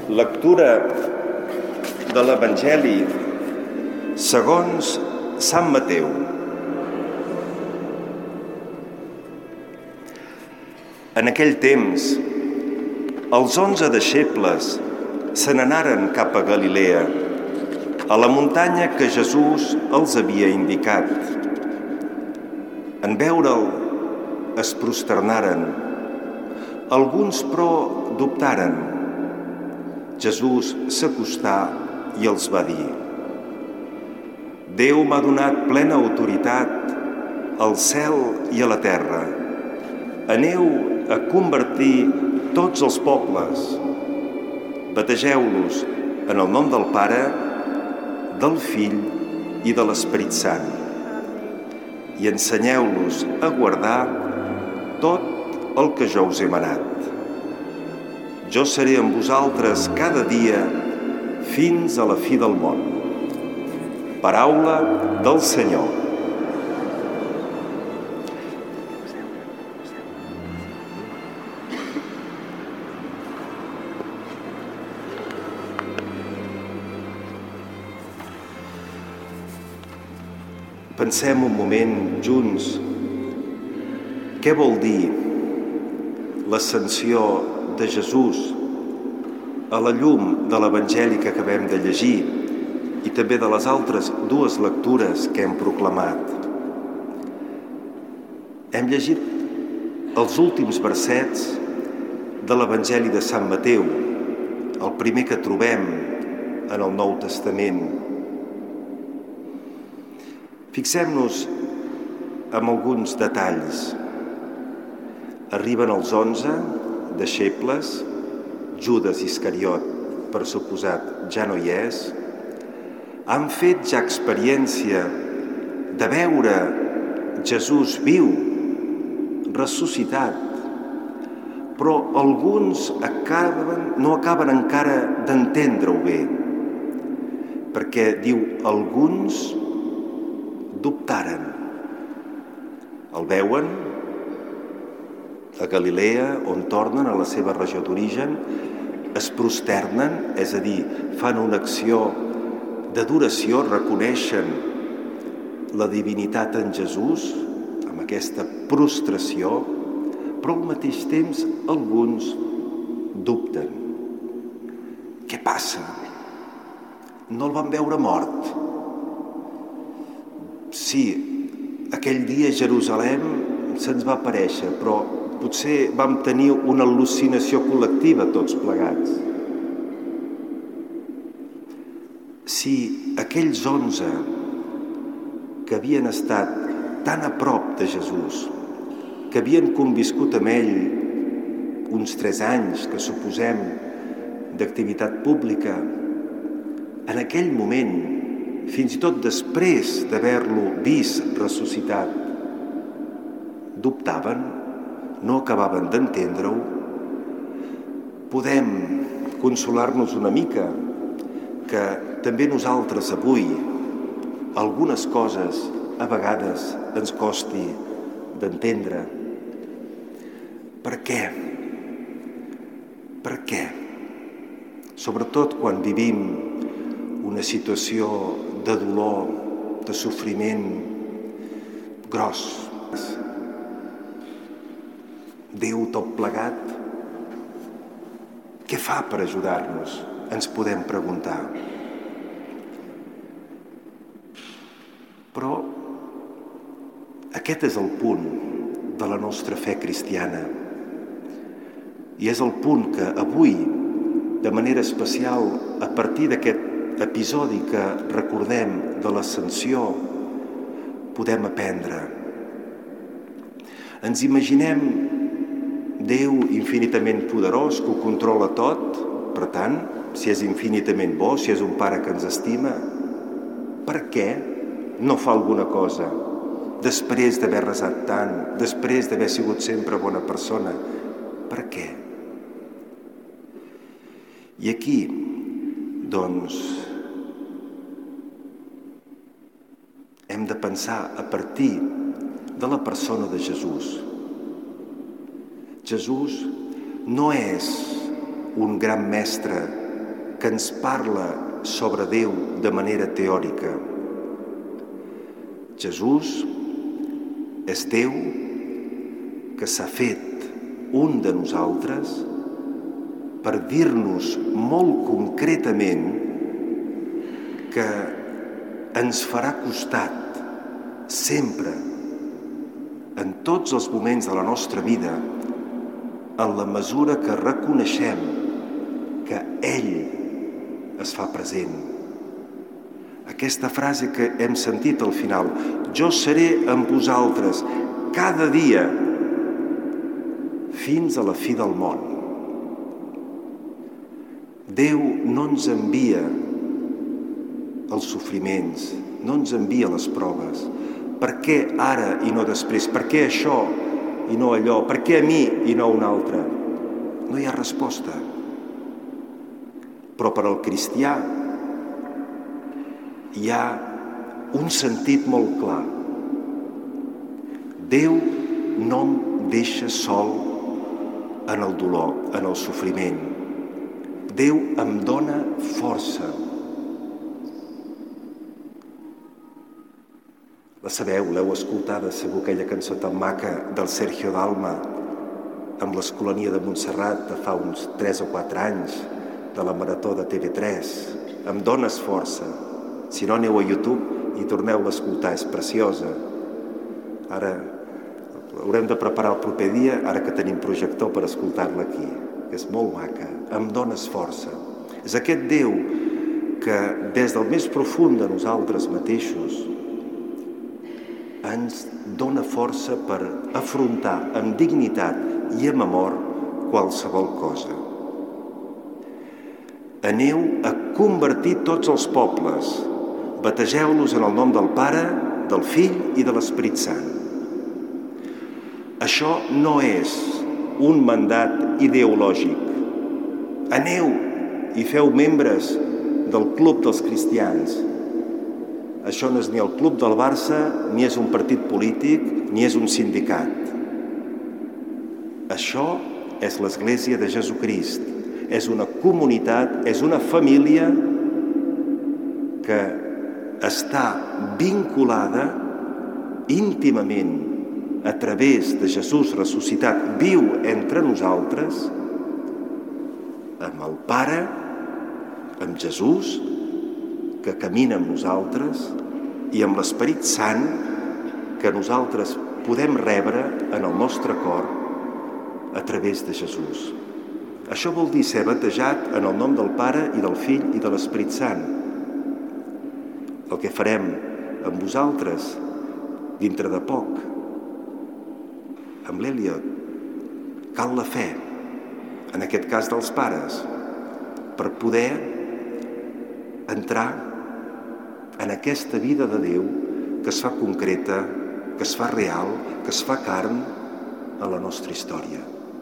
Lectura de l'Evangeli segons Sant Mateu. En aquell temps, els 11 deixebles se n'anaren cap a Galilea, a la muntanya que Jesús els havia indicat. En veure'l, es prosternaren. Alguns, però, dubtaren. Jesús s'acostà i els va dir: Déu m'ha donat plena autoritat al cel i a la terra. Aneu a convertir tots els pobles. Bategeu-los en el nom del Pare, del Fill i de l'Esperit Sant. I ensenyeu-los a guardar tot el que jo us he manat. Jo seré amb vosaltres cada dia fins a la fi del món. Paraula del Senyor. Pensem un moment junts. Què vol dir l'ascensió de Jesús a la llum de l'Evangeli que acabem de llegir i també de les altres dues lectures que hem proclamat? Hem llegit els últims versets de l'Evangeli de Sant Mateu, el primer que trobem en el Nou Testament. Fixem-nos en alguns detalls. Arriben els 11 deixebles, Judes Iscariot, per suposat, ja no hi és. Han fet ja experiència de veure Jesús viu, ressuscitat, però alguns no acaben encara d'entendre-ho bé, perquè diu alguns dubtaren. El veuen a Galilea, on tornen a la seva regió d'origen, es prosternen, és a dir, fan una acció d'adoració, reconeixen la divinitat en Jesús, amb aquesta prostració, però al mateix temps alguns dubten. Què passa? No el van veure mort. Sí, aquell dia a Jerusalem se'ns va aparèixer, però potser vam tenir una al·lucinació col·lectiva tots plegats. Si aquells 11 que havien estat tan a prop de Jesús, que havien conviscut amb ell uns 3 anys, que suposem, d'activitat pública, en aquell moment, fins i tot després d'haver-lo vist ressuscitat, dubtaven, no acabaven d'entendre-ho. Podem consolar-nos una mica que també nosaltres avui algunes coses a vegades ens costi d'entendre. Per què? Per què? Sobretot quan vivim una situació de dolor, de sofriment gros. Déu tot plegat, què fa per ajudar-nos? Ens podem preguntar. Però aquest és el punt de la nostra fe cristiana. I és el punt que avui, de manera especial, a partir d'aquest episodi que recordem de l'Ascensió, podem aprendre. Ens imaginem Déu infinitament poderós, que ho controla tot. Per tant, si és infinitament bo, si és un pare que ens estima, per què no fa alguna cosa després d'haver resat tant, després d'haver sigut sempre bona persona? Per què? I aquí, doncs, hem de pensar a partir de la persona de Jesús. Jesús no és un gran mestre que ens parla sobre Déu de manera teòrica. Jesús és Déu que s'ha fet un de nosaltres per dir-nos molt concretament que ens farà costat sempre, en tots els moments de la nostra vida, en la mesura que reconeixem que ell es fa present. Aquesta frase que hem sentit al final, jo seré amb vosaltres cada dia fins a la fi del món. Déu no ens envia els sofriments, no ens envia les proves. Per què ara i no després? Per què això i no allò? Per què a mi i no a un altre? No hi ha resposta. Però per al cristià hi ha un sentit molt clar. Déu no em deixa sol en el dolor, en el sofriment. Déu em dona força. La sabeu, l'heu escoltada, segur, aquella cançó tan maca del Sergio Dalma amb l'Escolania de Montserrat de fa uns 3 o 4 anys, de la Marató de TV3. Em dones força. Si no, aneu a YouTube i torneu-la a escoltar, és preciosa. Ara haurem de preparar el proper dia, ara que tenim projector, per escoltar-la aquí, que és molt maca. Em dones força. És aquest Déu que des del més profund de nosaltres mateixos ens dona força per afrontar amb dignitat i amb amor qualsevol cosa. Aneu a convertir tots els pobles, bategeu-los en el nom del Pare, del Fill i de l'Esperit Sant. Això no és un mandat ideològic. Aneu i feu membres del Club dels Cristians. Això no és ni el Club del Barça, ni és un partit polític, ni és un sindicat. Això és l'Església de Jesucrist. És una comunitat, és una família que està vinculada íntimament a través de Jesús ressuscitat, viu entre nosaltres, amb el Pare, amb Jesús, que camina amb nosaltres, i amb l'Esperit Sant que nosaltres podem rebre en el nostre cor a través de Jesús. Això vol dir ser batejat en el nom del Pare i del Fill i de l'Esperit Sant. El que farem amb vosaltres dintre de poc, amb l'Eliot, cal la fe, en aquest cas dels pares, per poder entrar en aquesta vida de Déu que es fa concreta, que es fa real, que es fa carn a la nostra història.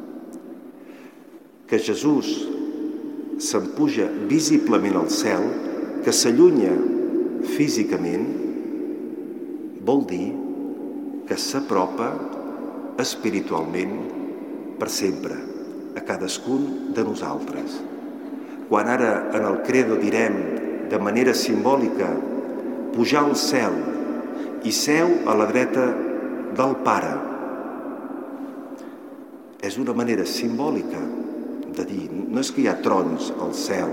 Que Jesús s'empuja visiblement al cel, que s'allunya físicament, vol dir que s'apropa espiritualment per sempre a cadascun de nosaltres. Quan ara en el credo direm de manera simbòlica pujar al cel i seu a la dreta del Pare, és una manera simbòlica de dir, no és que hi ha trons al cel,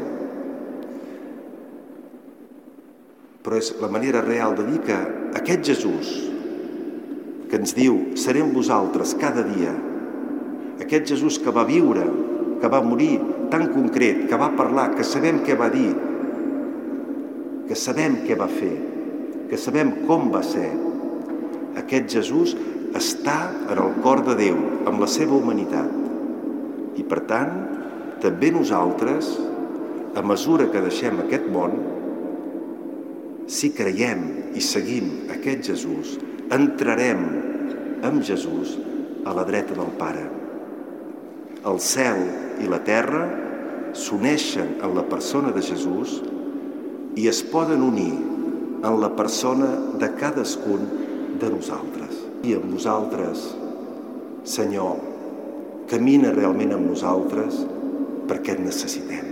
però és la manera real de dir que aquest Jesús que ens diu, seré amb vosaltres cada dia, aquest Jesús que va viure, que va morir tan concret, que va parlar, que sabem què va dir, que sabem què va fer, que sabem com va ser, aquest Jesús està en el cor de Déu, amb la seva humanitat. I per tant, també nosaltres, a mesura que deixem aquest món, si creiem i seguim aquest Jesús, entrarem amb Jesús a la dreta del Pare. El cel i la terra s'uneixen en la persona de Jesús i es poden unir en la persona de cadascun de nosaltres. I amb nosaltres, Senyor, camina realment amb nosaltres perquè et necessitem.